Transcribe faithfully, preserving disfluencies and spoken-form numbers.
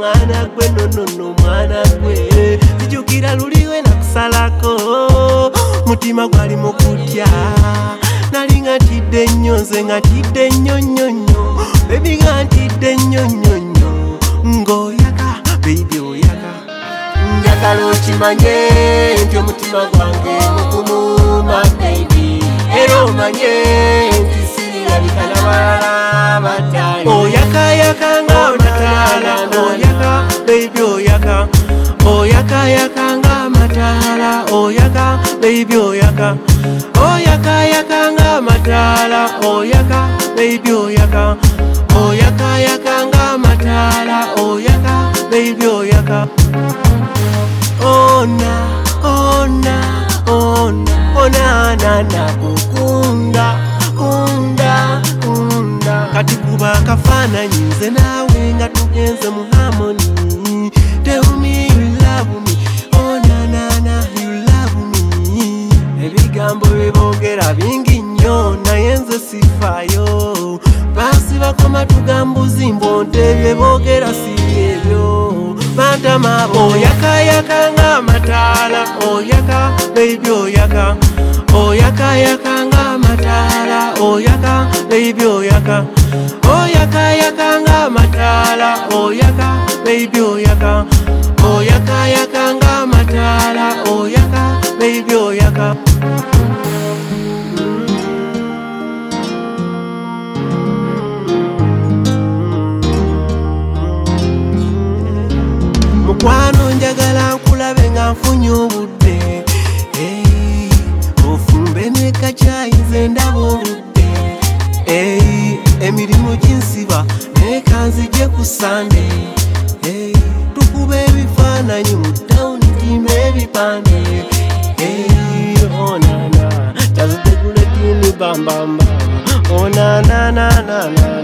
mwana gwe nonono mwana gwe zijukira luliwe nakusalako mutima gwali mukutya nali ngatidde nnyo nze ngatidde nnyo nnyo nnyo baby ngatidde nnyo nnyo nnyo ng'oyaka baby oyaka njagala okimanye nti omutima gwange mugumu my baby era omanye nti sirabika n'abalala batayi oyaka yaka ng'amataala oyaka baby oyaka oyaka yaka ng'amataala oyaka baby oyaka oyaka yaka ng'amataala oyaka baby oyaka oyaka yaka ng'amataala oyaka baby oyaka ona ona ona ona na na kukunda kunda kunda kati kuba akafaananyi nze naawe nga tugenze mu harmony tell me you love me oh na na na you love me ebigambo bibogera bingi nnyo naye nze sifaayo bansi bakoma tugambuzi mbonte byebogera si ebyo bantamabo oyaka yaka ng'amataala oyaka baby oyaka oyaka yaka ng'amataala oyaka baby oyaka oyaka yaka ng'amataala oyaka baby oyaka oyaka yaka ng'amataala oyaka baby oyaka mukwano njagala nkulabe nga nfunye obudde hey, ofumbe ne kacaayi nze ndaba obudde hey, emirimu ginsiba nekanzije ku sande hey, tukube ebifaananyi mu tawuni tima ebipande hey, onana tazitegule tini bambamba onanananana